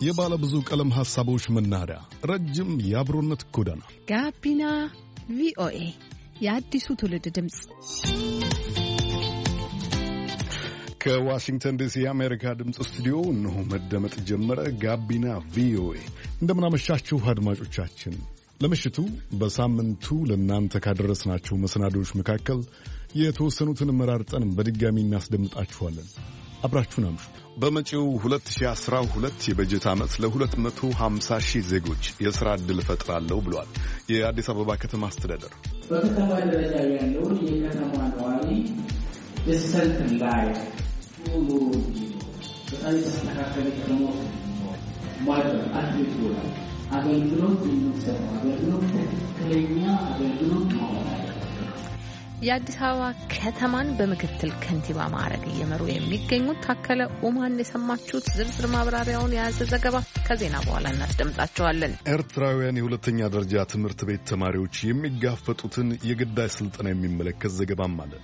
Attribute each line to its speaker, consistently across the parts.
Speaker 1: የባለ ብዙ ቀለም ሐሳቦች መናኸሪያ፣ ረጅም የአብሮነት ጎዳና
Speaker 2: ጋቢና ቪኦኤ የአዲሱ ትውልድ ድምፅ
Speaker 1: ከዋሽንግተን ዲሲ የአሜሪካ ድምፅ ስቱዲዮ እነሆ መደመጥ ጀመረ። ጋቢና ቪኦኤ እንደምናመሻችሁ አድማጮቻችን። ለምሽቱ በሳምንቱ ለእናንተ ካደረስናቸው መሰናዶዎች መካከል የተወሰኑትን መራርጠን በድጋሚ እናስደምጣችኋለን። አብራችሁን አምሹ። በመጪው 2012 የበጀት ዓመት ለ250 ሺህ ዜጎች የሥራ ዕድል እፈጥራለሁ ብሏል የአዲስ አበባ ከተማ አስተዳደር።
Speaker 3: በከተማ ደረጃ ያለውን የከተማ ነዋሪ ደስተንት ላይ ሁሉ በጣም የተስተካከለ ከተማ ማድረግ አትሊት አገልግሎት የሚሰጠው አገልግሎት ትክክለኛ አገልግሎት መሆን አለበት።
Speaker 2: የአዲስ አበባ ከተማን በምክትል ከንቲባ ማዕረግ እየመሩ የሚገኙት ታከለ ኡማን የሰማችሁት። ዝርዝር ማብራሪያውን የያዘ ዘገባ ከዜና በኋላ እናስደምጣቸዋለን።
Speaker 1: ኤርትራውያን የሁለተኛ ደረጃ ትምህርት ቤት ተማሪዎች የሚጋፈጡትን የግዳጅ ስልጠና የሚመለከት ዘገባም አለ።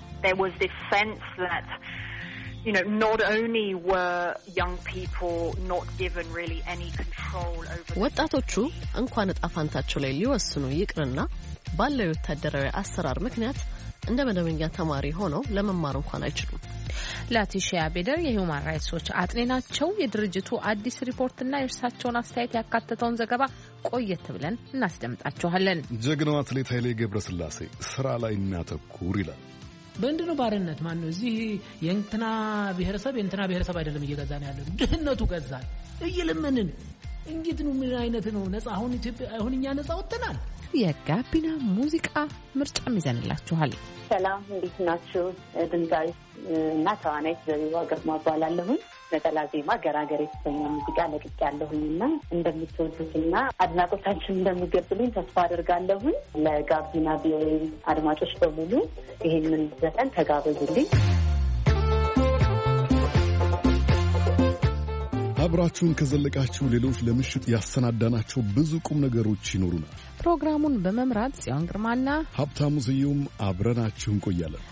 Speaker 4: not only were young people not given really any control over
Speaker 5: ወጣቶቹ እንኳን ዕጣ ፈንታቸው ላይ ሊወስኑ ይቅርና ባለው የወታደራዊ አሰራር ምክንያት እንደ መደበኛ ተማሪ ሆነው ለመማር እንኳን አይችሉም።
Speaker 2: ላቲሺያ ቤደር የሂውማን ራይትስ ዎች አጥኔ ናቸው። የድርጅቱ አዲስ ሪፖርትና የእርሳቸውን አስተያየት ያካተተውን ዘገባ ቆየት ብለን እናስደምጣችኋለን።
Speaker 1: ጀግናው አትሌት ኃይሌ ገብረስላሴ ስራ ላይ እናተኩር ይላል።
Speaker 3: በእንድነው ባርነት ማን ነው እዚህ የእንትና ብሔረሰብ አይደለም እየገዛን ያለው ድህነቱ ገዛን እየለመንን እንዴት ነው? ምን አይነት ነው ነፃ? አሁን ኢትዮጵያ አሁን እኛ ነፃ ወጥተናል።
Speaker 2: የጋቢና ሙዚቃ ምርጫም ይዘንላችኋል።
Speaker 6: ሰላም፣ እንዴት ናችሁ? ድምፃዊ እና ተዋናይት ዘቢባ ግርማ እባላለሁ። ነጠላ ዜማ ገራገር የተሰኘ ሙዚቃ ለቅቄያለሁና እንደምትወዱትና አድናቆታችን እንደሚገብሉኝ ተስፋ አድርጋለሁ። ለጋቢና ቪኦኤ አድማጮች በሙሉ ይሄንን ዘፈን ተጋበዙልኝ።
Speaker 1: አብራችሁን ከዘለቃችሁ ሌሎች ለምሽት ያሰናዳናቸው ብዙ ቁም ነገሮች ይኖሩናል።
Speaker 2: ፕሮግራሙን በመምራት ጽዮን ግርማና
Speaker 1: ሀብታሙ ስዩም አብረናችሁ እንቆያለን።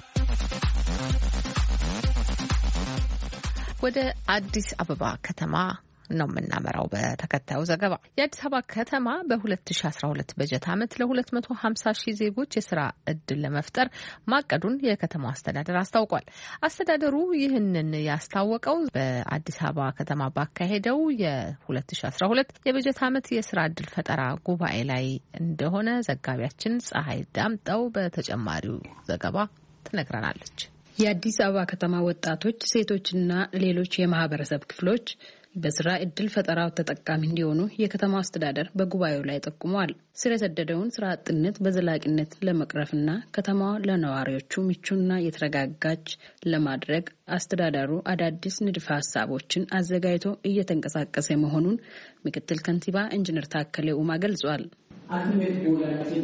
Speaker 2: ወደ አዲስ አበባ ከተማ ነው የምናመራው። በተከታዩ ዘገባ የአዲስ አበባ ከተማ በ2012 በጀት ዓመት ለ250 ሺህ ዜጎች የስራ ዕድል ለመፍጠር ማቀዱን የከተማው አስተዳደር አስታውቋል። አስተዳደሩ ይህንን ያስታወቀው በአዲስ አበባ ከተማ ባካሄደው የ2012 የበጀት ዓመት የስራ ዕድል ፈጠራ ጉባኤ ላይ እንደሆነ ዘጋቢያችን ፀሐይ ዳምጠው በተጨማሪው ዘገባ ትነግረናለች።
Speaker 7: የአዲስ አበባ ከተማ ወጣቶች፣ ሴቶችና ሌሎች የማህበረሰብ ክፍሎች በስራ ዕድል ፈጠራው ተጠቃሚ እንዲሆኑ የከተማው አስተዳደር በጉባኤው ላይ ጠቁሟል። ስር የሰደደውን ስራ አጥነት በዘላቂነት ለመቅረፍና ከተማዋ ለነዋሪዎቹ ምቹና የተረጋጋች ለማድረግ አስተዳደሩ አዳዲስ ንድፈ ሀሳቦችን አዘጋጅቶ እየተንቀሳቀሰ መሆኑን ምክትል ከንቲባ ኢንጂነር ታከለ ኡማ ገልጿል።
Speaker 3: አልቲሜት ጎላችን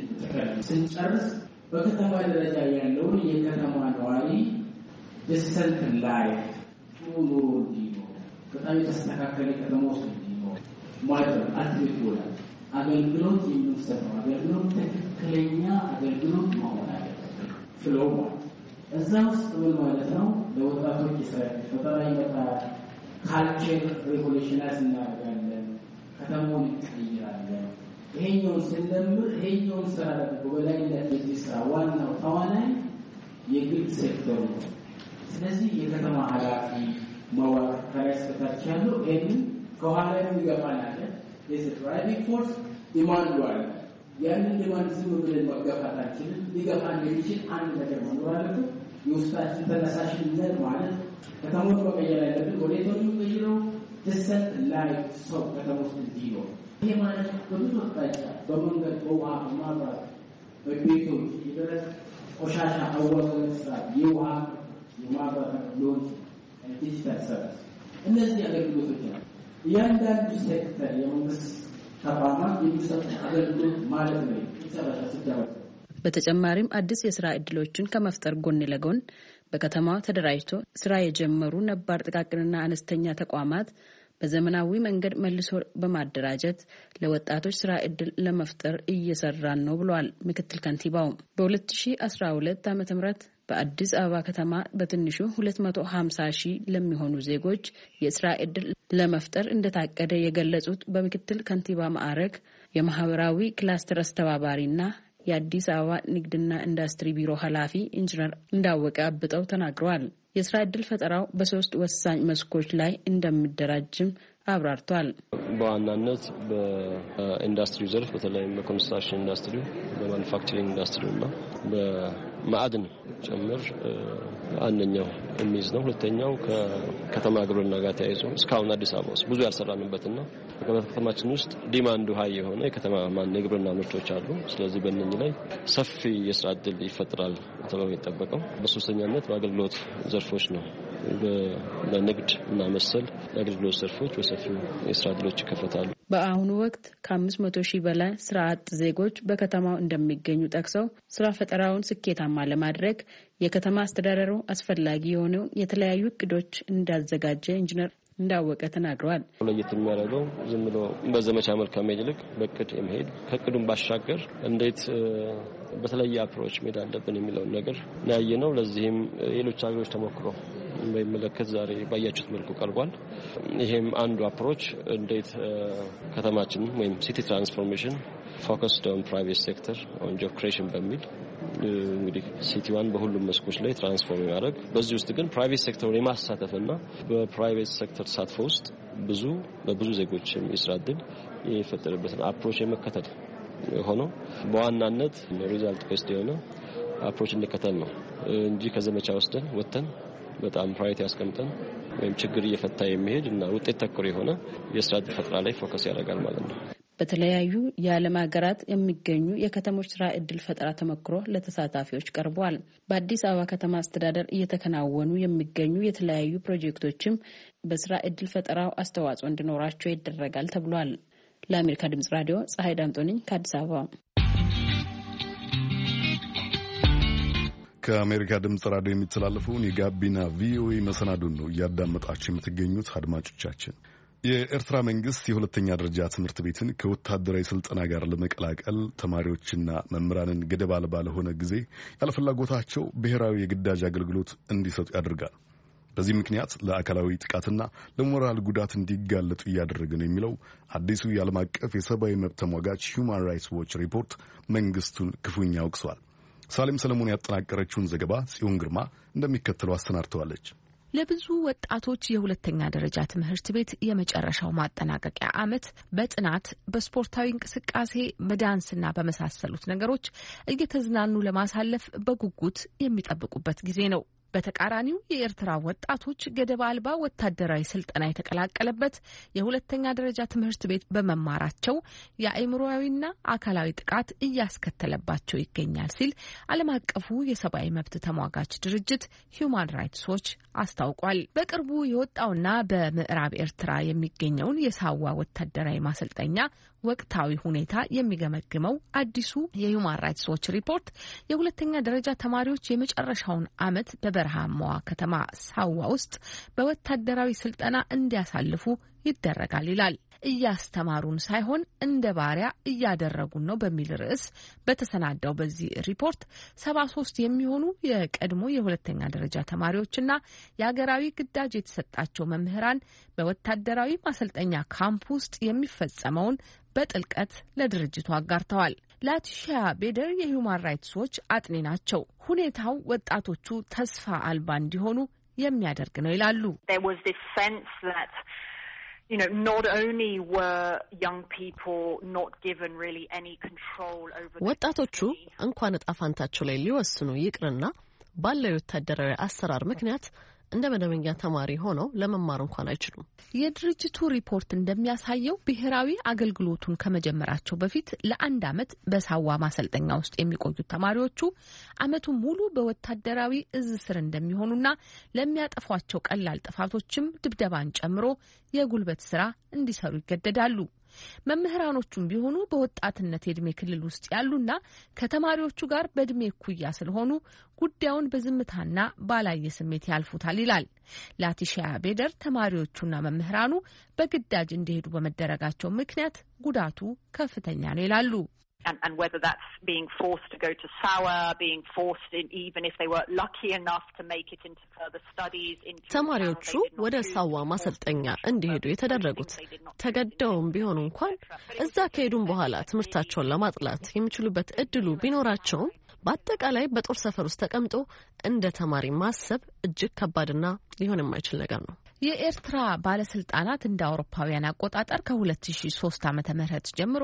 Speaker 3: ስንጨርስ በከተማ ደረጃ ያለውን የከተማ ነዋሪ ደስተንት ላይ ኑሮ እንዲኖር በጣም የተስተካከለ ከተማ ውስጥ እንዲኖር ማድረግ አትሊት ጎላል አገልግሎት የሚሰጠው አገልግሎት ትክክለኛ አገልግሎት መሆን አለበት። ፍሎው እዛ ውስጥ ምን ማለት ነው? ለወጣቶች የስራ ፈጠራ ይመጣል። ካልቸር ሬጉሌሽናይዝ እናደርጋለን። ከተማውን እንቀይራለን። ይሄኛውን ስንለምር ይሄኛውን ስራ በበላይነት የዚህ ስራ ዋናው ተዋናይ የግል ሴክተሩ። ስለዚህ የከተማ ኃላፊ መዋቅር ከላይ እስከታች ያለው ይሄንን ከኋላ የሚገፋን አለ። የድራይቪንግ ፎርስ ዲማንዱ አለ። ያንን ዲማንድ ዝም ብለን መገፋታችንን ሊገፋን የሚችል አንድ ነገር መኖር አለበት። የውስጣችን ተነሳሽነት ማለት ከተሞች መቀየር ያለብን ወዴቶቹ ቀይረው ደስተንት ላይ ሰው ከተማ ውስጥ እንዲኖር። ይሄ ማለት በብዙ አቅጣጫ በመንገድ፣ በውሃ፣ በማብራት፣ በቤቶች የደረቅ ቆሻሻ አወጋገድ ስራ፣ የውሃ የማብራት አገልግሎት፣ ዲጂታል ሰርቪስ፣ እነዚህ አገልግሎቶች ናቸው። እያንዳንዱ ሴክተር የመንግስት ተቋማት የሚሰጡት አገልግሎት ማለት ነው።
Speaker 7: በተጨማሪም አዲስ የስራ ዕድሎችን ከመፍጠር ጎን ለጎን በከተማው ተደራጅቶ ስራ የጀመሩ ነባር ጥቃቅንና አነስተኛ ተቋማት በዘመናዊ መንገድ መልሶ በማደራጀት ለወጣቶች ስራ ዕድል ለመፍጠር እየሰራን ነው ብለዋል ምክትል ከንቲባው። በ2012 ዓ.ም በአዲስ አበባ ከተማ በትንሹ 250 ሺህ ለሚሆኑ ዜጎች የስራ ዕድል ለመፍጠር እንደታቀደ የገለጹት በምክትል ከንቲባ ማዕረግ የማህበራዊ ክላስተር አስተባባሪና የአዲስ አበባ ንግድና ኢንዱስትሪ ቢሮ ኃላፊ ኢንጂነር እንዳወቀ አብጠው ተናግረዋል። የስራ ዕድል ፈጠራው በሶስት ወሳኝ መስኮች ላይ እንደሚደራጅም አብራርቷል።
Speaker 8: በዋናነት በኢንዱስትሪ ዘርፍ በተለይም በኮንስትራክሽን ኢንዱስትሪ፣ በማኑፋክቸሪንግ ኢንዱስትሪ እና በማዕድን ጭምር አንደኛው የሚይዝ ነው። ሁለተኛው ከከተማ ግብርና ጋር ተያይዞ እስካሁን አዲስ አበባ ውስጥ ብዙ ያልሰራንበትና በከተማችን ውስጥ ዲማንዱ ሀይ የሆነ የከተማ የግብርና ምርቶች አሉ። ስለዚህ በእነኚህ ላይ ሰፊ የስራ ዕድል ይፈጥራል ተብሎ የሚጠበቀው። በሶስተኛነት በአገልግሎት ዘርፎች ነው። በንግድ እና መሰል የአገልግሎት ዘርፎች በሰፊው የስራ ዕድሎች ይከፈታሉ።
Speaker 7: በአሁኑ ወቅት ከ500 ሺህ በላይ ስራ አጥ ዜጎች በከተማው እንደሚገኙ ጠቅሰው ስራ ፈጠራውን ስኬታማ ለማድረግ የከተማ አስተዳደሩ አስፈላጊ የሆነውን የተለያዩ እቅዶች እንዳዘጋጀ ኢንጂነር እንዳወቀ ተናግረዋል።
Speaker 8: ለየት የሚያደርገው ዝም ብሎ በዘመቻ መልክ ከመሄድ ይልቅ በእቅድ የመሄድ ከእቅዱም ባሻገር እንዴት በተለየ አፕሮች መሄድ አለብን የሚለውን ነገር ያየነው። ለዚህም ሌሎች ሀገሮች ተሞክሮ በሚመለከት ዛሬ ባያችሁት መልኩ ቀርቧል። ይሄም አንዱ አፕሮች እንዴት ከተማችን ወይም ሲቲ ትራንስፎርሜሽን ፎከስድ ኦን ፕራይቬት ሴክተር ኦን ጆብ ክሬሽን በሚል እንግዲህ ሲቲዋን በሁሉም መስኮች ላይ ትራንስፎርም ያደርግ፣ በዚህ ውስጥ ግን ፕራይቬት ሴክተሩን የማሳተፍና በፕራይቬት ሴክተር ተሳትፎ ውስጥ በብዙ ዜጎች የስራ ዕድል የሚፈጠርበትን አፕሮች የመከተል ሆኖ በዋናነት ሪዛልት ቤስድ የሆነ አፕሮች እንከተል ነው እንጂ ከዘመቻ ወጥተን በጣም ፕራዮሪቲ ያስቀምጠን ወይም ችግር እየፈታ የሚሄድ እና ውጤት ተኮር የሆነ የስራ ዕድል ፈጠራ ላይ ፎከስ ያደርጋል ማለት ነው።
Speaker 7: በተለያዩ የዓለም ሀገራት የሚገኙ የከተሞች ስራ ዕድል ፈጠራ ተሞክሮ ለተሳታፊዎች ቀርበዋል። በአዲስ አበባ ከተማ አስተዳደር እየተከናወኑ የሚገኙ የተለያዩ ፕሮጀክቶችም በስራ ዕድል ፈጠራው አስተዋጽኦ እንዲኖራቸው ይደረጋል ተብሏል። ለአሜሪካ ድምጽ ራዲዮ ፀሐይ ዳምጦ ነኝ ከአዲስ አበባ።
Speaker 1: ከአሜሪካ ድምጽ ራዲዮ የሚተላለፈውን የጋቢና ቪኦኤ መሰናዱን ነው እያዳመጣችሁ የምትገኙት አድማጮቻችን። የኤርትራ መንግስት የሁለተኛ ደረጃ ትምህርት ቤትን ከወታደራዊ ስልጠና ጋር ለመቀላቀል ተማሪዎችና መምህራንን ገደብ አልባ ለሆነ ጊዜ ያለፍላጎታቸው ብሔራዊ የግዳጅ አገልግሎት እንዲሰጡ ያደርጋል። በዚህ ምክንያት ለአካላዊ ጥቃትና ለሞራል ጉዳት እንዲጋለጡ እያደረገ ነው የሚለው አዲሱ የዓለም አቀፍ የሰብአዊ መብት ተሟጋች ሁማን ራይትስ ዎች ሪፖርት መንግስቱን ክፉኛ አውቅሷል። ሳሌም ሰለሞን ያጠናቀረችውን ዘገባ ጽዮን ግርማ እንደሚከተለው አሰናድተዋለች።
Speaker 2: ለብዙ ወጣቶች የሁለተኛ ደረጃ ትምህርት ቤት የመጨረሻው ማጠናቀቂያ ዓመት በጥናት፣ በስፖርታዊ እንቅስቃሴ፣ በዳንስና በመሳሰሉት ነገሮች እየተዝናኑ ለማሳለፍ በጉጉት የሚጠብቁበት ጊዜ ነው። በተቃራኒው የኤርትራ ወጣቶች ገደብ አልባ ወታደራዊ ስልጠና የተቀላቀለበት የሁለተኛ ደረጃ ትምህርት ቤት በመማራቸው የአእምሮአዊና አካላዊ ጥቃት እያስከተለባቸው ይገኛል ሲል ዓለም አቀፉ የሰብአዊ መብት ተሟጋች ድርጅት ሁማን ራይትስ ዎች አስታውቋል። በቅርቡ የወጣውና በምዕራብ ኤርትራ የሚገኘውን የሳዋ ወታደራዊ ማሰልጠኛ ወቅታዊ ሁኔታ የሚገመግመው አዲሱ የሁማን ራይትስ ዎች ሪፖርት የሁለተኛ ደረጃ ተማሪዎች የመጨረሻውን ዓመት በበረሃማዋ ከተማ ሳዋ ውስጥ በወታደራዊ ስልጠና እንዲያሳልፉ ይደረጋል ይላል። እያስተማሩን ሳይሆን እንደ ባሪያ እያደረጉን ነው በሚል ርዕስ በተሰናዳው በዚህ ሪፖርት 73 የሚሆኑ የቀድሞ የሁለተኛ ደረጃ ተማሪዎችና የሀገራዊ ግዳጅ የተሰጣቸው መምህራን በወታደራዊ ማሰልጠኛ ካምፕ ውስጥ የሚፈጸመውን በጥልቀት ለድርጅቱ አጋርተዋል። ላቲሻ ቤደር የሁማን ራይትስ ዎች አጥኒ ናቸው። ሁኔታው ወጣቶቹ ተስፋ አልባ እንዲሆኑ የሚያደርግ ነው ይላሉ።
Speaker 4: not only were young people not given really any control over
Speaker 5: ወጣቶቹ እንኳን ዕጣ ፈንታቸው ላይ ሊወስኑ ይቅርና ባለው የወታደራዊ አሰራር ምክንያት እንደ መደበኛ ተማሪ ሆነው ለመማር እንኳን አይችሉም።
Speaker 2: የድርጅቱ ሪፖርት እንደሚያሳየው ብሔራዊ አገልግሎቱን ከመጀመራቸው በፊት ለአንድ ዓመት በሳዋ ማሰልጠኛ ውስጥ የሚቆዩት ተማሪዎቹ ዓመቱን ሙሉ በወታደራዊ እዝ ስር እንደሚሆኑና ለሚያጠፏቸው ቀላል ጥፋቶችም ድብደባን ጨምሮ የጉልበት ስራ እንዲሰሩ ይገደዳሉ። መምህራኖቹም ቢሆኑ በወጣትነት የዕድሜ ክልል ውስጥ ያሉና ከተማሪዎቹ ጋር በዕድሜ እኩያ ስለሆኑ ጉዳዩን በዝምታና ባላየ ስሜት ያልፉታል ይላል። ላቲሺያ ቤደር ተማሪዎቹና መምህራኑ በግዳጅ እንዲሄዱ በመደረጋቸው ምክንያት ጉዳቱ ከፍተኛ ነው ይላሉ።
Speaker 4: And whether that's being forced to go to SAWA, being forced in, even if they were lucky enough to make it into further studies.
Speaker 5: ተማሪዎቹ ወደ ሳዋ ማሰልጠኛ እንዲሄዱ የተደረጉት ተገደውም ቢሆኑ እንኳን እዛ ከሄዱም በኋላ ትምህርታቸውን ለማጥላት የሚችሉበት እድሉ ቢኖራቸውም በአጠቃላይ በጦር ሰፈር ውስጥ ተቀምጦ እንደ ተማሪ ማሰብ እጅግ ከባድና ሊሆን የማይችል ነገር ነው።
Speaker 2: የኤርትራ ባለስልጣናት እንደ አውሮፓውያን አቆጣጠር ከ2003 ዓመተ ምህረት ጀምሮ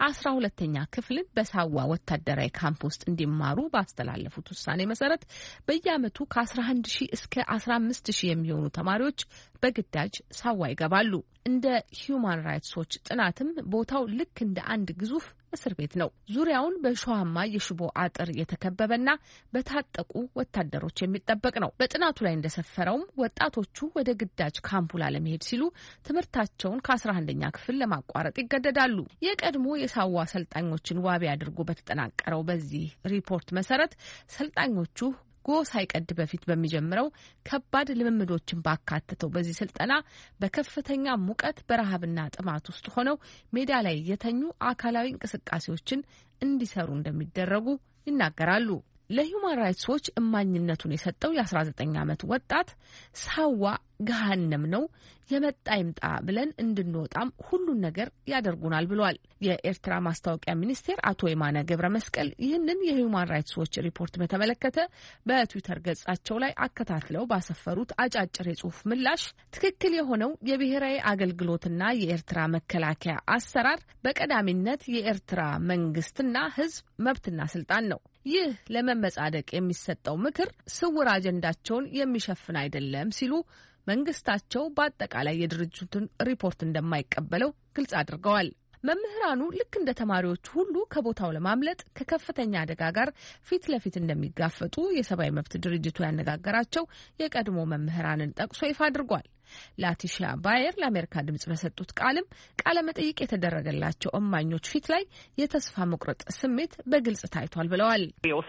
Speaker 2: 12ኛ ክፍልን በሳዋ ወታደራዊ ካምፕ ውስጥ እንዲማሩ ባስተላለፉት ውሳኔ መሰረት በየዓመቱ ከ11000 እስከ 15000 የሚሆኑ ተማሪዎች በግዳጅ ሳዋ ይገባሉ። እንደ ሂዩማን ራይትስ ዎች ጥናትም ቦታው ልክ እንደ አንድ ግዙፍ እስር ቤት ነው። ዙሪያውን በሸዋማ የሽቦ አጥር የተከበበና በታጠቁ ወታደሮች የሚጠበቅ ነው። በጥናቱ ላይ እንደሰፈረውም ወጣቶቹ ወደ ግዳጅ ካምፑ ላለመሄድ ሲሉ ትምህርታቸውን ከ11ኛ ክፍል ለማቋረጥ ይገደዳሉ። የቀድሞ የሳዋ ሰልጣኞችን ዋቢ አድርጎ በተጠናቀረው በዚህ ሪፖርት መሰረት ሰልጣኞቹ ጎ ሳይቀድ በፊት በሚጀምረው ከባድ ልምምዶችን ባካተተው በዚህ ስልጠና በከፍተኛ ሙቀት በረሃብና ጥማት ውስጥ ሆነው ሜዳ ላይ የተኙ አካላዊ እንቅስቃሴዎችን እንዲሰሩ እንደሚደረጉ ይናገራሉ። ለሂውማን ራይትስ ዎች እማኝነቱን የሰጠው የ19 ዓመት ወጣት ሳዋ ገሃነም ነው፣ የመጣ ይምጣ ብለን እንድንወጣም ሁሉን ነገር ያደርጉናል ብሏል። የኤርትራ ማስታወቂያ ሚኒስቴር አቶ የማነ ገብረ መስቀል ይህንን የሂውማን ራይትስ ዎች ሪፖርት በተመለከተ በትዊተር ገጻቸው ላይ አከታትለው ባሰፈሩት አጫጭር የጽሁፍ ምላሽ ትክክል የሆነው የብሔራዊ አገልግሎትና የኤርትራ መከላከያ አሰራር በቀዳሚነት የኤርትራ መንግስትና ሕዝብ መብትና ስልጣን ነው። ይህ ለመመጻደቅ የሚሰጠው ምክር ስውር አጀንዳቸውን የሚሸፍን አይደለም ሲሉ መንግስታቸው በአጠቃላይ የድርጅቱን ሪፖርት እንደማይቀበለው ግልጽ አድርገዋል። መምህራኑ ልክ እንደ ተማሪዎቹ ሁሉ ከቦታው ለማምለጥ ከከፍተኛ አደጋ ጋር ፊት ለፊት እንደሚጋፈጡ የሰብአዊ መብት ድርጅቱ ያነጋገራቸው የቀድሞ መምህራንን ጠቅሶ ይፋ አድርጓል። ላቲሺያ ባየር ለአሜሪካ ድምጽ በሰጡት ቃልም ቃለ መጠይቅ የተደረገላቸው እማኞች ፊት ላይ የተስፋ መቁረጥ ስሜት በግልጽ ታይቷል ብለዋል።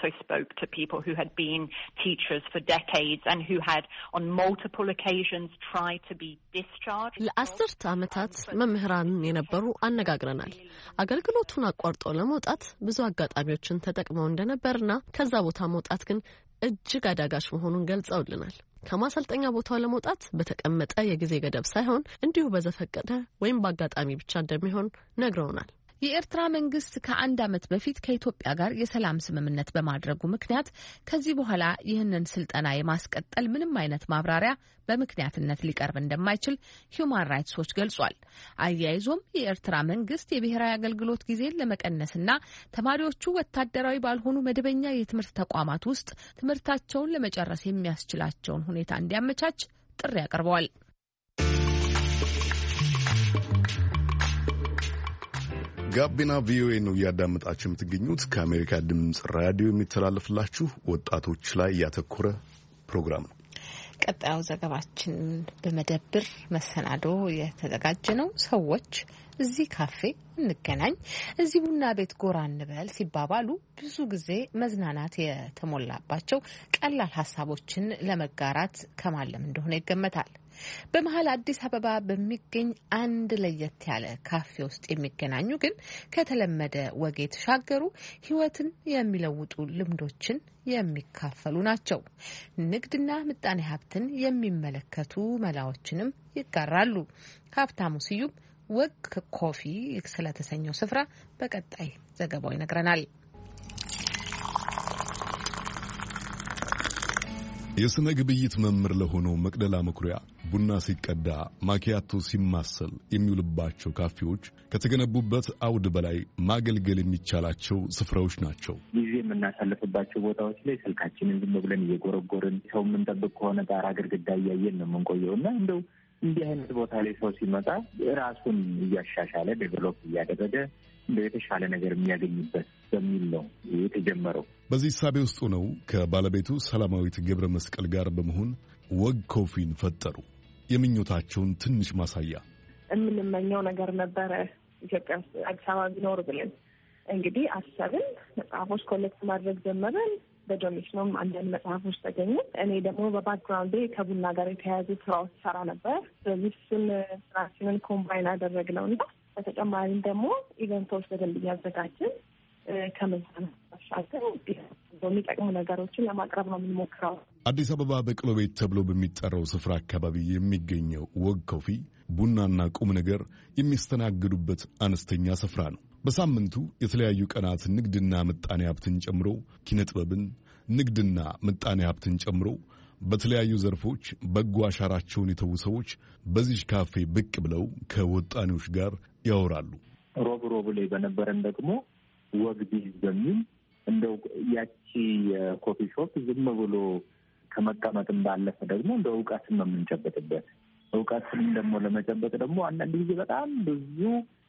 Speaker 5: ለአስርት ዓመታት መምህራንን የነበሩ አነጋግረናል። አገልግሎቱን አቋርጠው ለመውጣት ብዙ አጋጣሚዎችን ተጠቅመው እንደነበርና ከዛ ቦታ መውጣት ግን እጅግ አዳጋች መሆኑን ገልጸውልናል። ከማሰልጠኛ ቦታው ለመውጣት በተቀመጠ የጊዜ ገደብ ሳይሆን እንዲሁ በዘፈቀደ ወይም በአጋጣሚ ብቻ እንደሚሆን ነግረውናል።
Speaker 2: የኤርትራ መንግስት ከ1 ዓመት በፊት ከኢትዮጵያ ጋር የሰላም ስምምነት በማድረጉ ምክንያት ከዚህ በኋላ ይህንን ስልጠና የማስቀጠል ምንም አይነት ማብራሪያ በምክንያትነት ሊቀርብ እንደማይችል ሂውማን ራይትስ ዎች ገልጿል። አያይዞም የኤርትራ መንግስት የብሔራዊ አገልግሎት ጊዜን ለመቀነስና ተማሪዎቹ ወታደራዊ ባልሆኑ መደበኛ የትምህርት ተቋማት ውስጥ ትምህርታቸውን ለመጨረስ የሚያስችላቸውን ሁኔታ እንዲያመቻች ጥሪ አቅርበዋል።
Speaker 1: ጋቢና ቪኦኤ ነው እያዳመጣችሁ የምትገኙት። ከአሜሪካ ድምፅ ራዲዮ የሚተላለፍላችሁ ወጣቶች ላይ ያተኮረ ፕሮግራም ነው።
Speaker 2: ቀጣዩ ዘገባችን በመደብር መሰናዶ የተዘጋጀ ነው። ሰዎች እዚህ ካፌ እንገናኝ፣ እዚህ ቡና ቤት ጎራ እንበል ሲባባሉ ብዙ ጊዜ መዝናናት የተሞላባቸው ቀላል ሀሳቦችን ለመጋራት ከማለም እንደሆነ ይገመታል። በመሀል አዲስ አበባ በሚገኝ አንድ ለየት ያለ ካፌ ውስጥ የሚገናኙ ግን ከተለመደ ወግ የተሻገሩ ሕይወትን የሚለውጡ ልምዶችን የሚካፈሉ ናቸው። ንግድና ምጣኔ ሀብትን የሚመለከቱ መላዎችንም ይጋራሉ። ሀብታሙ ስዩም ወግ ኮፊ ስለተሰኘው ስፍራ በቀጣይ ዘገባው ይነግረናል።
Speaker 1: የስነ ግብይት መምህር ለሆነው መቅደላ መኩሪያ ቡና ሲቀዳ ማኪያቶ ሲማሰል የሚውልባቸው ካፌዎች ከተገነቡበት አውድ በላይ ማገልገል የሚቻላቸው ስፍራዎች ናቸው።
Speaker 9: ጊዜ የምናሳልፍባቸው ቦታዎች ላይ ስልካችንን ዝም ብለን እየጎረጎርን ሰው የምንጠብቅ ከሆነ ጣራ ግድግዳ እያየን ነው የምንቆየው እና እንደው እንዲህ አይነት ቦታ ላይ ሰው ሲመጣ ራሱን እያሻሻለ ዴቨሎፕ እያደረገ እንደ የተሻለ ነገር የሚያገኝበት በሚል ነው የተጀመረው።
Speaker 1: በዚህ ሳቤ ውስጥ ሆነው ከባለቤቱ ሰላማዊት ገብረ መስቀል ጋር በመሆን ወግ ኮፊን ፈጠሩ። የምኞታቸውን ትንሽ ማሳያ
Speaker 10: የምንመኘው ነገር ነበረ። ኢትዮጵያ ውስጥ አዲስ አበባ ቢኖር ብለን እንግዲህ አሰብን። መጽሐፎች ኮሌክት ማድረግ ጀመረን። በዶኔሽንም አንዳንድ መጽሐፎች ተገኙ። እኔ ደግሞ በባክግራውንዴ ከቡና ጋር የተያያዙ ስራዎች ሰራ ነበር። ስለዚህ እሱን ስራችንን ኮምባይን አደረግነው እና በተጨማሪም ደግሞ ኢቨንቶች በደንብ እያዘጋጅን ከመዝናናት ባሻገር የሚጠቅሙ ነገሮችን ለማቅረብ ነው የምንሞክረው።
Speaker 1: አዲስ አበባ በቅሎ ቤት ተብሎ በሚጠራው ስፍራ አካባቢ የሚገኘው ወግ ኮፊ ቡናና ቁም ነገር የሚስተናግዱበት አነስተኛ ስፍራ ነው። በሳምንቱ የተለያዩ ቀናት ንግድና ምጣኔ ሀብትን ጨምሮ ኪነጥበብን፣ ንግድና ምጣኔ ሀብትን ጨምሮ በተለያዩ ዘርፎች በጎ አሻራቸውን የተዉ ሰዎች በዚህ ካፌ ብቅ ብለው ከወጣኔዎች ጋር ያወራሉ።
Speaker 9: ሮብ ላይ በነበረን ደግሞ ወግ ቢዝ በሚል እንደው ያቺ የኮፊ ሾፕ ዝም ብሎ ከመቀመጥም ባለፈ ደግሞ እንደ እውቀትን ነው የምንጨበጥበት። እውቀትን ደግሞ ለመጨበጥ ደግሞ አንዳንድ ጊዜ በጣም ብዙ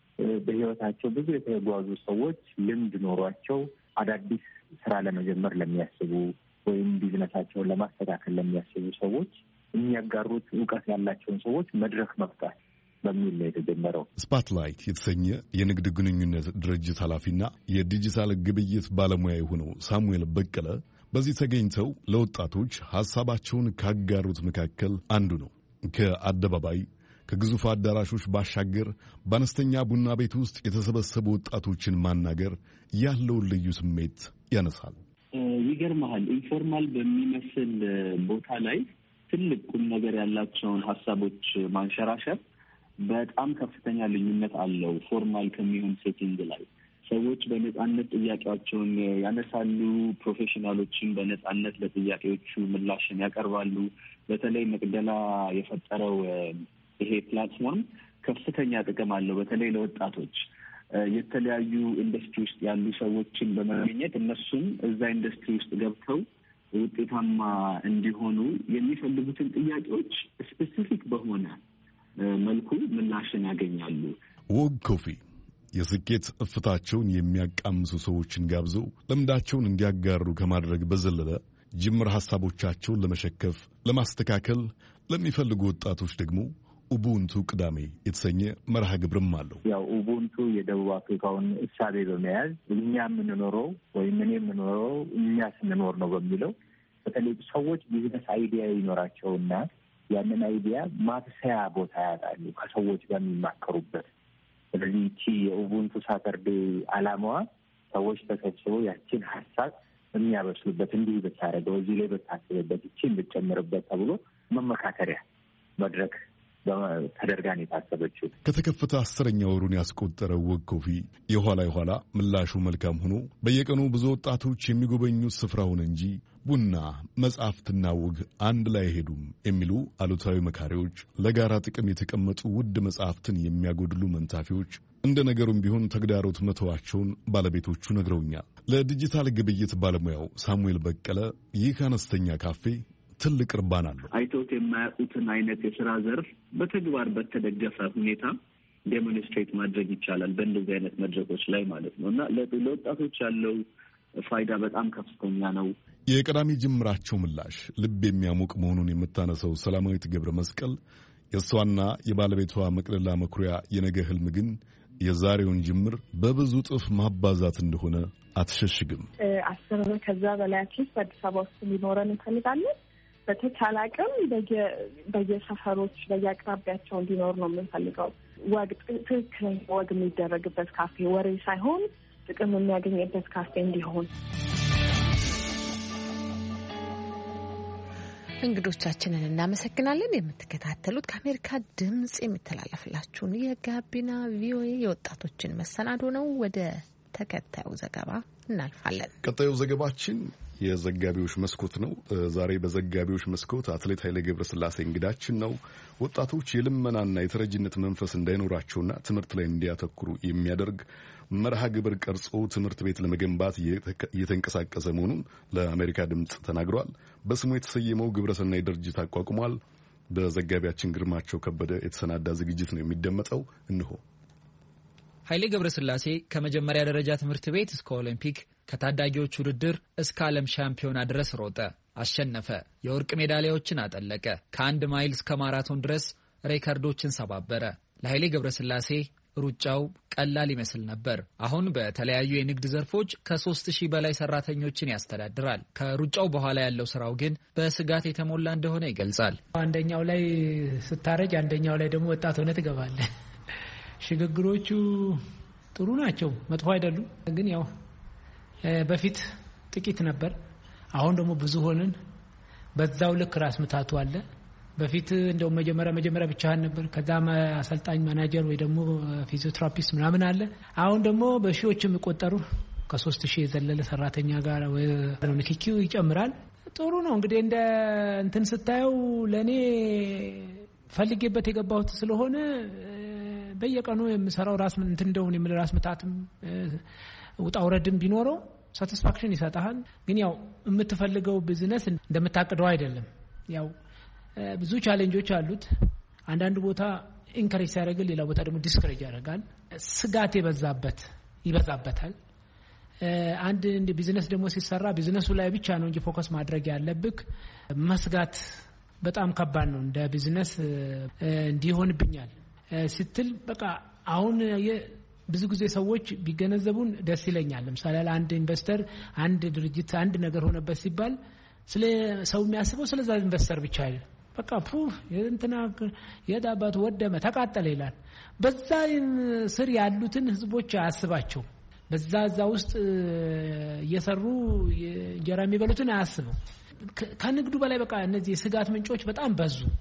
Speaker 9: በህይወታቸው ብዙ የተጓዙ ሰዎች ልምድ ኖሯቸው አዳዲስ ስራ ለመጀመር ለሚያስቡ ወይም ቢዝነሳቸውን ለማስተካከል ለሚያስቡ ሰዎች የሚያጋሩት እውቀት ያላቸውን ሰዎች መድረክ መፍጠር በሚል ነው የተጀመረው።
Speaker 1: ስፓትላይት የተሰኘ የንግድ ግንኙነት ድርጅት ኃላፊና የዲጂታል ግብይት ባለሙያ የሆነው ሳሙኤል በቀለ በዚህ ተገኝተው ለወጣቶች ሀሳባቸውን ካጋሩት መካከል አንዱ ነው። ከአደባባይ ከግዙፍ አዳራሾች ባሻገር በአነስተኛ ቡና ቤት ውስጥ የተሰበሰቡ ወጣቶችን ማናገር ያለውን ልዩ ስሜት ያነሳል።
Speaker 11: ይገርመሃል፣ ኢንፎርማል በሚመስል ቦታ ላይ ትልቅ ቁም ነገር ያላቸውን ሀሳቦች ማንሸራሸር በጣም ከፍተኛ ልዩነት አለው። ፎርማል ከሚሆን ሴቲንግ ላይ ሰዎች በነጻነት ጥያቄያቸውን ያነሳሉ። ፕሮፌሽናሎችን በነጻነት ለጥያቄዎቹ ምላሽን ያቀርባሉ። በተለይ መቅደላ የፈጠረው ይሄ ፕላትፎርም ከፍተኛ ጥቅም አለው። በተለይ ለወጣቶች የተለያዩ ኢንዱስትሪ ውስጥ ያሉ ሰዎችን በማግኘት እነሱም እዛ ኢንዱስትሪ ውስጥ ገብተው ውጤታማ እንዲሆኑ የሚፈልጉትን ጥያቄዎች ስፔሲፊክ በሆነ መልኩ ምላሽን ያገኛሉ።
Speaker 1: ወግ ኮፊ የስኬት እፍታቸውን የሚያቃምሱ ሰዎችን ጋብዘው ልምዳቸውን እንዲያጋሩ ከማድረግ በዘለለ ጅምር ሐሳቦቻቸውን ለመሸከፍ ለማስተካከል ለሚፈልጉ ወጣቶች ደግሞ ኡቡንቱ ቅዳሜ የተሰኘ መርሃ ግብርም አለው።
Speaker 9: ያው ኡቡንቱ የደቡብ አፍሪካውን እሳቤ በመያዝ እኛ የምንኖረው ወይም እኔ የምኖረው እኛ ስንኖር ነው በሚለው በተለይ ሰዎች ቢዝነስ አይዲያ ይኖራቸውና ያንን አይዲያ ማብሰያ ቦታ ያጣሉ ከሰዎች ጋር የሚማከሩበት። ስለዚህ ይቺ የኡቡንቱ ሳተርዴ ዓላማዋ ሰዎች ተሰብስበው ያችን ሀሳብ የሚያበስሉበት፣ እንዲህ ብታደርገው፣ እዚህ ላይ ብታስብበት፣ ይቺን ብትጨምርበት ተብሎ መመካከሪያ መድረክ ተደርጋን የታሰበችው።
Speaker 1: ከተከፈተ 10ኛ ወሩን ያስቆጠረው ወግ ኮፊ የኋላ ምላሹ መልካም ሆኖ በየቀኑ ብዙ ወጣቶች የሚጎበኙት ስፍራ ሆነ እንጂ ቡና፣ መጽሐፍትና ወግ አንድ ላይ አይሄዱም የሚሉ አሉታዊ መካሪዎች፣ ለጋራ ጥቅም የተቀመጡ ውድ መጽሐፍትን የሚያጎድሉ መንታፊዎች እንደ ነገሩም ቢሆን ተግዳሮት መተዋቸውን ባለቤቶቹ ነግረውኛል። ለዲጂታል ግብይት ባለሙያው ሳሙኤል በቀለ ይህ አነስተኛ ካፌ ትልቅ እርባና አለው።
Speaker 11: አይቶት የማያውቁትን አይነት የስራ ዘርፍ በተግባር በተደገፈ ሁኔታ ዴሞንስትሬት ማድረግ ይቻላል በእንደዚህ አይነት መድረኮች ላይ ማለት ነው እና ለወጣቶች ያለው ፋይዳ በጣም ከፍተኛ ነው።
Speaker 1: የቀዳሚ ጅምራቸው ምላሽ ልብ የሚያሞቅ መሆኑን የምታነሰው ሰላማዊት ገብረ መስቀል የእሷና የባለቤቷ መቅደላ መኩሪያ የነገ ህልም ግን የዛሬውን ጅምር በብዙ ጥፍ ማባዛት እንደሆነ አትሸሽግም።
Speaker 10: 10 ከዛ በላያችን በአዲስ አበባ ውስጥ ሊኖረን እንፈልጋለን። በተቻለ አቅም በየሰፈሮች በየአቅራቢያቸው እንዲኖር ነው የምንፈልገው። ወግ ትክክለኛ ወግ የሚደረግበት ካፌ፣ ወሬ ሳይሆን ጥቅም የሚያገኝበት ካፌ እንዲሆን።
Speaker 2: እንግዶቻችንን እናመሰግናለን። የምትከታተሉት ከአሜሪካ ድምጽ የሚተላለፍላችሁን የጋቢና ቪኦኤ የወጣቶችን መሰናዶ ነው። ወደ ተከታዩ ዘገባ እናልፋለን።
Speaker 1: ቀጣዩ ዘገባችን የዘጋቢዎች መስኮት ነው። ዛሬ በዘጋቢዎች መስኮት አትሌት ኃይሌ ገብረስላሴ እንግዳችን ነው። ወጣቶች የልመናና የተረጂነት መንፈስ እንዳይኖራቸውና ትምህርት ላይ እንዲያተኩሩ የሚያደርግ መርሃ ግብር ቀርጾ ትምህርት ቤት ለመገንባት እየተንቀሳቀሰ መሆኑን ለአሜሪካ ድምጽ ተናግሯል። በስሙ የተሰየመው ግብረሰናይ ድርጅት አቋቁሟል። በዘጋቢያችን ግርማቸው ከበደ የተሰናዳ ዝግጅት ነው የሚደመጠው። እንሆ።
Speaker 12: ኃይሌ ገብረስላሴ ከመጀመሪያ ደረጃ ትምህርት ቤት እስከ ኦሊምፒክ ከታዳጊዎች ውድድር እስከ ዓለም ሻምፒዮና ድረስ ሮጠ፣ አሸነፈ፣ የወርቅ ሜዳሊያዎችን አጠለቀ። ከ1 ማይል እስከ ማራቶን ድረስ ሬከርዶችን ሰባበረ። ለኃይሌ ገብረስላሴ ሩጫው ቀላል ይመስል ነበር። አሁን በተለያዩ የንግድ ዘርፎች ከ3000 በላይ ሰራተኞችን ያስተዳድራል። ከሩጫው በኋላ ያለው ስራው ግን በስጋት የተሞላ እንደሆነ ይገልጻል።
Speaker 13: አንደኛው ላይ ስታረጅ አንደኛው ላይ ደግሞ ወጣት ሆነ ትገባለህ። ሽግግሮቹ ጥሩ ናቸው፣ መጥፎ አይደሉም። ግን ያው በፊት ጥቂት ነበር፣ አሁን ደግሞ ብዙ ሆነን በዛው ልክ ራስ ምታቱ አለ። በፊት እንደው መጀመሪያ ብቻህን ነበር፣ ከዛ አሰልጣኝ ማናጀር ወይ ደግሞ ፊዚዮቴራፒስት ምናምን አለ። አሁን ደግሞ በሺዎች የሚቆጠሩ ከ3000 የዘለለ ሰራተኛ ጋር ንክኪው ይጨምራል። ጥሩ ነው እንግዲህ እንደ እንትን ስታየው ለኔ ፈልጌበት የገባሁት ስለሆነ በየቀኑ የምሰራው ራስ እንትን እንደሆነ የምል ራስ ምታትም ውጣውረድም ቢኖረው ሳቲስፋክሽን ይሰጣል። ግን ያው የምትፈልገው ቢዝነስ እንደምታቅደው አይደለም። ያው ብዙ ቻሌንጆች አሉት። አንዳንድ ቦታ ኢንከሬጅ ያደርጋል፣ ሌላ ቦታ ደግሞ ዲስከሬጅ ያደርጋል። ስጋት ይበዛበታል። አንድ እንደ ቢዝነስ ደግሞ ሲሰራ ቢዝነሱ ላይ ብቻ ነው እንጂ ፎከስ ማድረግ ያለብክ መስጋት በጣም ከባድ ነው። እንደ ቢዝነስ እንዲሆንብኛል ስትል በቃ አሁን ብዙ ጊዜ ሰዎች ቢገነዘቡን ደስ ይለኛል። ለምሳሌ አንድ ኢንቨስተር አንድ ድርጅት አንድ ነገር ሆነበት ሲባል ስለ ሰው የሚያስበው ስለዛ ኢንቨስተር ብቻ አይደል። በቃ እንትና የዳባት ወደመ ተቃጠለ ይላል። በዛ ስር ያሉትን ህዝቦች አያስባቸው። በዛ ውስጥ እየሰሩ እንጀራ የሚበሉትን አያስበው። ከንግዱ በላይ በቃ እነዚህ የስጋት ምንጮች በጣም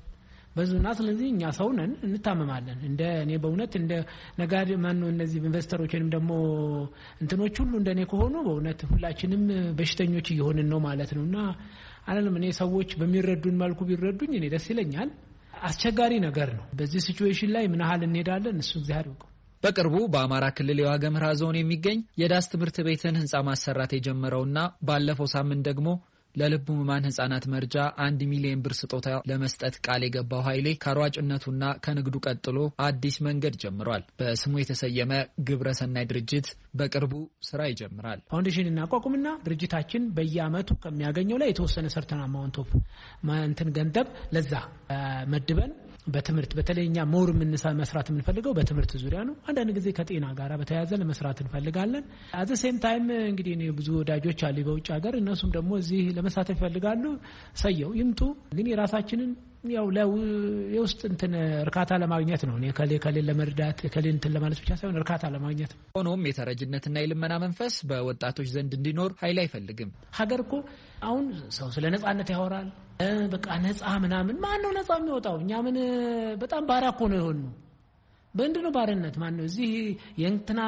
Speaker 13: በዙና ስለዚህ እኛ ሰው ነን፣ እንታመማለን። እንደ እኔ በእውነት እንደ ነጋዴ ማነው እነዚህ ኢንቨስተሮችንም ደግሞ እንትኖች ሁሉ እንደኔ ከሆኑ በእውነት ሁላችንም በሽተኞች እየሆንን ነው ማለት ነውና አይደለም። እኔ ሰዎች በሚረዱን መልኩ ቢረዱኝ እኔ ደስ ይለኛል። አስቸጋሪ ነገር ነው። በዚህ ሲቹዌሽን ላይ ምን ያህል እንሄዳለን እሱ እግዚአብሔር ያውቀው።
Speaker 12: በቅርቡ በአማራ ክልል የዋግኽምራ ዞን የሚገኝ የዳስ ትምህርት ቤትን ህንጻ ማሰራት የጀመረውና ባለፈው ሳምንት ደግሞ ለልብ ህሙማን ህጻናት መርጃ 1 ሚሊዮን ብር ስጦታ ለመስጠት ቃል የገባው ኃይሌ ከሯጭነቱና ከንግዱ ቀጥሎ አዲስ መንገድ ጀምሯል። በስሙ የተሰየመ ግብረ ሰናይ ድርጅት በቅርቡ ስራ ይጀምራል።
Speaker 13: ፋውንዴሽን እናቋቁምና ድርጅታችን በየአመቱ ከሚያገኘው ላይ የተወሰነ ሰርተን አማውንት ኦፍ እንትን ገንዘብ ለዛ መድበን በትምህርት በተለይኛ ሞር መስራት የምንፈልገው በትምህርት ዙሪያ ነው። አንዳንድ ጊዜ ከጤና ጋር በተያያዘ ለመስራት እንፈልጋለን። አዘ ሴም ታይም እንግዲህ እኔ ብዙ ወዳጆች አሉ በውጭ ሀገር፣ እነሱም ደግሞ እዚህ ለመሳተፍ ይፈልጋሉ። ሰየው ይምጡ። ግን የራሳችንን ያው የውስጥ እንትን እርካታ ለማግኘት ነው። እኔ ከሌ ለመርዳት ከሌ እንትን ለማለት ብቻ ሳይሆን እርካታ ለማግኘት ነው።
Speaker 12: ሆኖም የተረጅነትና የልመና መንፈስ በወጣቶች ዘንድ እንዲኖር ኃይል አይፈልግም።
Speaker 13: ሀገር እኮ አሁን ሰው ስለ ነጻነት ያወራል። በቃ ነጻ ምናምን ማን ነው ነጻ የሚወጣው? እኛ ምን በጣም ባሪያ እኮ ነው የሆነው። በእንድ ነው ባርነት? ማን ነው እዚህ የእንትና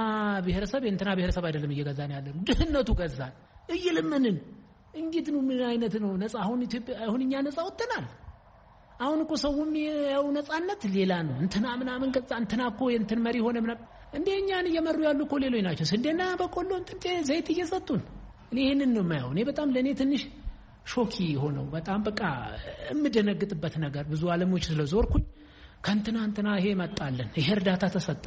Speaker 13: ብሔረሰብ አይደለም እየገዛን ያለን፣ ድህነቱ ገዛን እየለመንን። እንዴት ነው? ምን አይነት ነው ነጻ? አሁን እኛ ነጻ ወጥተናል። አሁን እኮ ሰውም ያው ነጻነት ሌላ ነው። እንትና ምናምን ገዛ፣ እንትና እኮ የእንትን መሪ ሆነ ምናምን። እንደኛን እየመሩ ያሉ እኮ ሌሎች ናቸው። ስንዴና በቆሎ እንትን ዘይት እየሰጡን። እኔ ይሄንን ነው የማየው። እኔ በጣም ለኔ ትንሽ ሾኪ ሆነው በጣም በቃ የምደነግጥበት ነገር ብዙ ዓለሞች ስለዞርኩኝ ከእንትና ይሄ መጣለን፣ ይሄ እርዳታ ተሰጠ።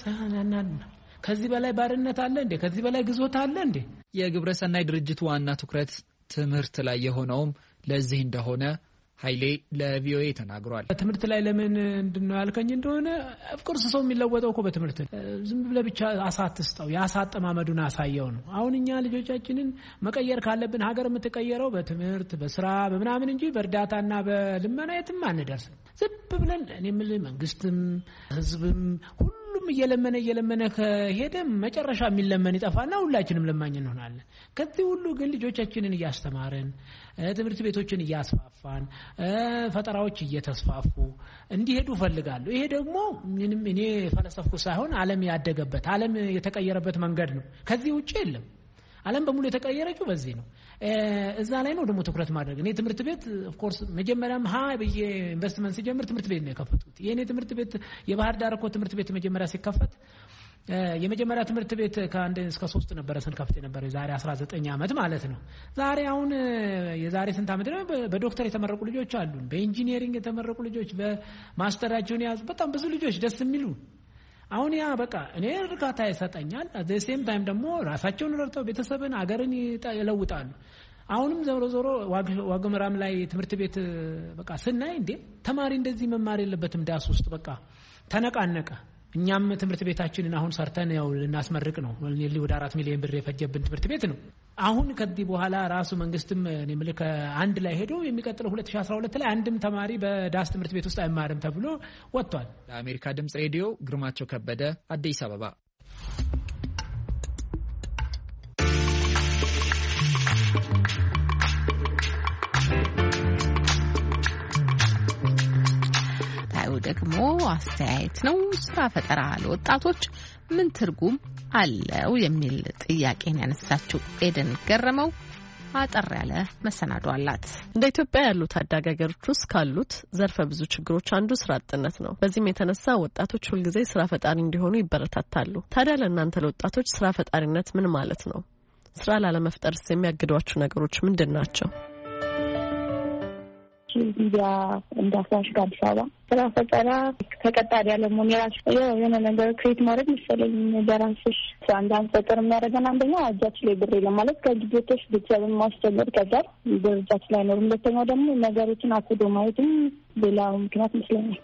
Speaker 13: ከዚህ በላይ ባርነት አለ እንዴ? ከዚህ በላይ ግዞት አለ እንዴ?
Speaker 12: የግብረ ሰናይ ድርጅቱ ዋና ትኩረት ትምህርት ላይ የሆነውም ለዚህ እንደሆነ ኃይሌ ለቪኦኤ ተናግሯል።
Speaker 13: ትምህርት ላይ ለምን እንድነው ያልከኝ እንደሆነ ኦፍኮርስ ሰው የሚለወጠው እኮ በትምህርት ዝም ብለህ ብቻ አሳትስጠው ያሳጠማመዱን አሳየው ነው። አሁን እኛ ልጆቻችንን መቀየር ካለብን ሀገር የምትቀየረው በትምህርት በስራ በምናምን እንጂ በእርዳታና በልመና የትም አንደርስም። ዝም ብለን እኔ የምልህ መንግስትም ህዝብም ሁሉም እየለመነ ከሄደ መጨረሻ የሚለመን ይጠፋና ሁላችንም ለማኝ እንሆናለን። ከዚህ ሁሉ ግን ልጆቻችንን እያስተማርን ትምህርት ቤቶችን እያስፋፋን ፈጠራዎች እየተስፋፉ እንዲሄዱ ፈልጋለሁ። ይሄ ደግሞ ምንም እኔ ፈለሰፍኩ ሳይሆን ዓለም ያደገበት ዓለም የተቀየረበት መንገድ ነው። ከዚህ ውጪ የለም። ዓለም በሙሉ የተቀየረችው በዚህ ነው። እዛ ላይ ነው ደግሞ ትኩረት ማድረግ። እኔ ትምህርት ቤት ኦፍ ኮርስ መጀመሪያም በየ ኢንቨስትመንት ሲጀምር ትምህርት ቤት ነው የከፈቱት። የኔ ትምህርት ቤት የባህር ዳር እኮ ትምህርት ቤት መጀመሪያ ሲከፈት የመጀመሪያ ትምህርት ቤት ከ1 እስከ 3 ነበር ስንከፍት ነበር። የዛሬ 19 ዓመት ማለት ነው። ዛሬ አሁን የዛሬ ስንት ዓመት ነው በዶክተር የተመረቁ ልጆች አሉን፣ በኢንጂነሪንግ የተመረቁ ልጆች፣ በማስተራቸውን የያዙ በጣም ብዙ ልጆች ደስ የሚሉ። አሁን ያ በቃ እኔ እርካታ ይሰጠኛል። አት ዘ ሴም ታይም ደግሞ ራሳቸውን ረድተው ቤተሰብን አገርን ይለውጣሉ። አሁንም ዞሮ ዋግኽምራም ላይ ትምህርት ቤት በቃ ስናይ እንዴ ተማሪ እንደዚህ መማር የለበትም ዳስ ውስጥ በቃ ተነቃነቀ። እኛም ትምህርት ቤታችንን አሁን ሰርተን ያው ልናስመርቅ ነው። ወደ 4 ሚሊዮን ብር የፈጀብን ትምህርት ቤት ነው። አሁን ከዚህ በኋላ ራሱ መንግስትም ምልክ አንድ ላይ ሄዶ የሚቀጥለው 2012 ላይ አንድም ተማሪ በዳስ ትምህርት ቤት ውስጥ አይማርም ተብሎ ወጥቷል።
Speaker 12: ለአሜሪካ ድምጽ ሬዲዮ ግርማቸው ከበደ አዲስ አበባ።
Speaker 2: ደግሞ አስተያየት ነው። ስራ ፈጠራ ለወጣቶች ምን ትርጉም አለው የሚል ጥያቄን ያነሳችው ኤደን ገረመው አጠር ያለ መሰናዶ አላት።
Speaker 5: እንደ ኢትዮጵያ ያሉ ታዳጊ ሀገሮች ውስጥ ካሉት ዘርፈ ብዙ ችግሮች አንዱ ስራ አጥነት ነው። በዚህም የተነሳ ወጣቶች ሁልጊዜ ስራ ፈጣሪ እንዲሆኑ ይበረታታሉ። ታዲያ ለእናንተ ለወጣቶች ስራ ፈጣሪነት ምን ማለት ነው? ስራ ላለመፍጠርስ የሚያግዷችሁ ነገሮች ምንድን ናቸው?
Speaker 10: ሚዲያ እንዳሳሽ አዲስ አበባ ስራ ፈጠራ ተቀጣሪ ያለመሆን የራስሽ የሆነ ነገር ክሬት ማድረግ መሰለኝ በራስሽ ስራ እንዳንፈጠር የሚያደርገን አንደኛው እጃችን ላይ ብር የለም ማለት ከጊዜቶች ቤተሰብን ማስጀመር ከዛር በእጃችን ላይ አይኖርም። ሁለተኛው ደግሞ ነገሮችን አክዶ ማየትም ሌላው ምክንያት ይመስለኛል።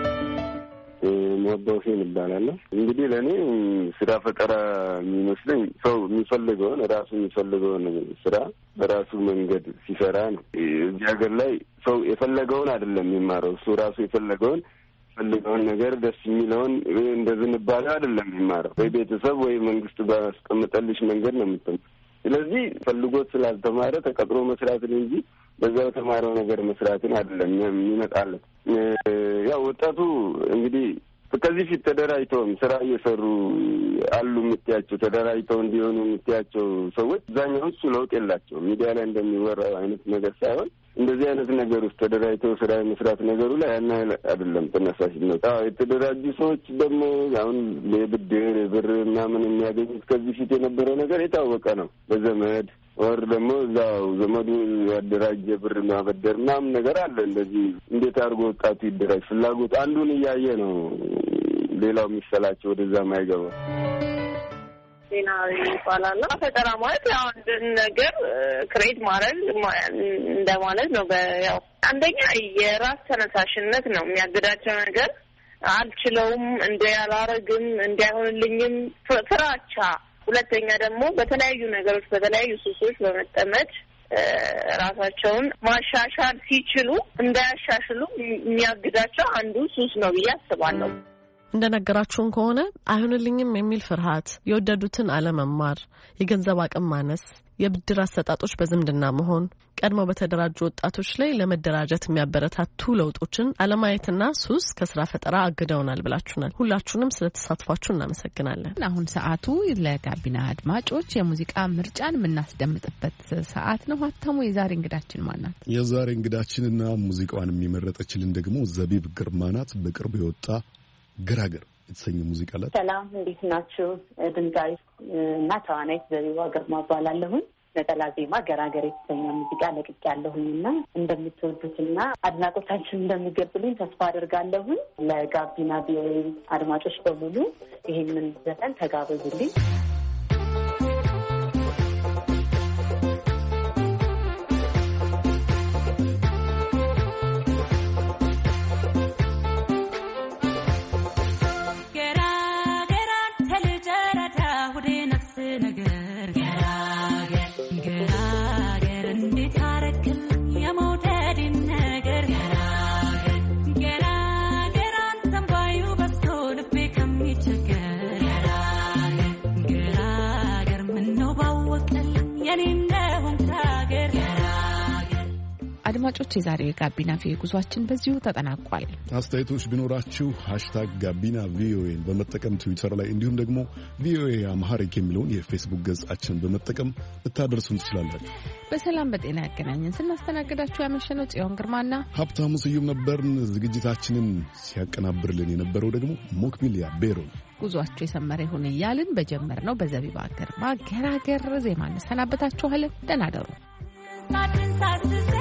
Speaker 14: ሞባውሽን ይባላል። እንግዲህ ለኔ ስራ ፈጠራ የሚመስለኝ ሰው የሚፈልገውን ራሱ የሚፈልገውን ስራ በራሱ መንገድ ሲሰራ ነው። እዚህ ሀገር ላይ ሰው የፈለገውን አይደለም የሚማረው። እሱ ራሱ የፈለገውን ነገር ደስ የሚለውን እንደ ዝንባሌ አይደለም የሚማረው። ወይ ቤተሰብ ወይ መንግስት ባስቀመጠልሽ መንገድ ነው የምትማረው። ስለዚህ ፈልጎት ስላልተማረ ተቀጥሮ መስራትን እንጂ በዛው ተማረው ነገር መስራትን አይደለም የሚመጣለት። ያው ወጣቱ እንግዲህ ከዚህ ፊት ተደራጅተውም ስራ እየሰሩ አሉ የምትያቸው ተደራጅተው እንዲሆኑ የምትያቸው ሰዎች አብዛኛው እሱ ለውጥ የላቸው። ሚዲያ ላይ እንደሚወራው አይነት ነገር ሳይሆን እንደዚህ አይነት ነገር ውስጥ ተደራጅተው ስራ የመስራት ነገሩ ላይ ያን አይደለም ተነሳሽነት። የተደራጁ ሰዎች ደግሞ አሁን የብድር ብር ምናምን የሚያገኙት ከዚህ ፊት የነበረው ነገር የታወቀ ነው። በዘመድ ወር ደግሞ እዛው ዘመዱ ያደራጀ ብር ማበደር ምናምን ነገር አለ። እንደዚህ እንዴት አድርጎ ወጣቱ ይደራጅ? ፍላጎት አንዱን እያየ ነው ሌላው የሚሰላቸው ወደዛ ማይገባ።
Speaker 15: ዜና ይባላል። ፈጠራ ማለት ያው አንድ ነገር ክሬት ማድረግ እንደማለት ነው። ያው አንደኛ የራስ ተነሳሽነት ነው የሚያግዳቸው ነገር አልችለውም፣ እንዲያላረግም፣ እንዲያሆንልኝም ፍራቻ። ሁለተኛ ደግሞ በተለያዩ ነገሮች በተለያዩ ሱሶች በመጠመድ ራሳቸውን ማሻሻል ሲችሉ እንዳያሻሽሉ የሚያግዳቸው አንዱ ሱስ ነው ብዬ አስባለሁ።
Speaker 5: እንደነገራችሁን ከሆነ አይሆንልኝም የሚል ፍርሃት፣ የወደዱትን አለመማር፣ የገንዘብ አቅም ማነስ፣ የብድር አሰጣጦች በዝምድና መሆን፣ ቀድመው በተደራጁ ወጣቶች ላይ ለመደራጀት የሚያበረታቱ ለውጦችን አለማየትና ሱስ ከስራ ፈጠራ አግደውናል ብላችሁናል። ሁላችሁንም ስለተሳትፏችሁ እናመሰግናለን።
Speaker 2: አሁን ሰዓቱ ለጋቢና አድማጮች የሙዚቃ ምርጫን የምናስደምጥበት ሰዓት ነው። ሀብታሙ፣ የዛሬ እንግዳችን ማናት?
Speaker 1: የዛሬ እንግዳችንና ሙዚቃዋን የሚመረጠችልን ደግሞ ዘቢብ ግርማ ናት። በቅርቡ የወጣ ገራገር የተሰኘ ሙዚቃ አላት።
Speaker 6: ሰላም፣ እንዴት ናችሁ? ድምፃዊ እና ተዋናይት ዘቢባ ግርማ እባላለሁኝ። ነጠላ ዜማ ገራገር የተሰኘ ሙዚቃ ለቅቄያለሁኝ እና እንደምትወዱትና አድናቆታችን እንደሚገብሉኝ ተስፋ አድርጋለሁኝ። ለጋቢና ቪኦኤ አድማጮች በሙሉ ይሄንን ዘፈን ተጋበዙልኝ።
Speaker 2: አድማጮች፣ የዛሬው የጋቢና ቪኦኤ ጉዟችን በዚሁ ተጠናቋል።
Speaker 1: አስተያየቶች ቢኖራችሁ ሃሽታግ ጋቢና ቪኦኤን በመጠቀም ትዊተር ላይ እንዲሁም ደግሞ ቪኦኤ አምሃሪክ የሚለውን የፌስቡክ ገጻችንን በመጠቀም ልታደርሱን ትችላላችሁ።
Speaker 2: በሰላም በጤና ያገናኘን። ስናስተናግዳችሁ ያመሸነው ጽዮን ግርማና
Speaker 1: ሀብታሙ ስዩም ነበርን። ዝግጅታችንን ሲያቀናብርልን የነበረው ደግሞ ሞክቢሊያ ቤሮ።
Speaker 2: ጉዟችሁ የሰመረ ይሁን እያልን በጀመርነው በዘቢባ ግርማ ገራገር ዜማ እንሰናበታችኋለን። ደህና ደሩ።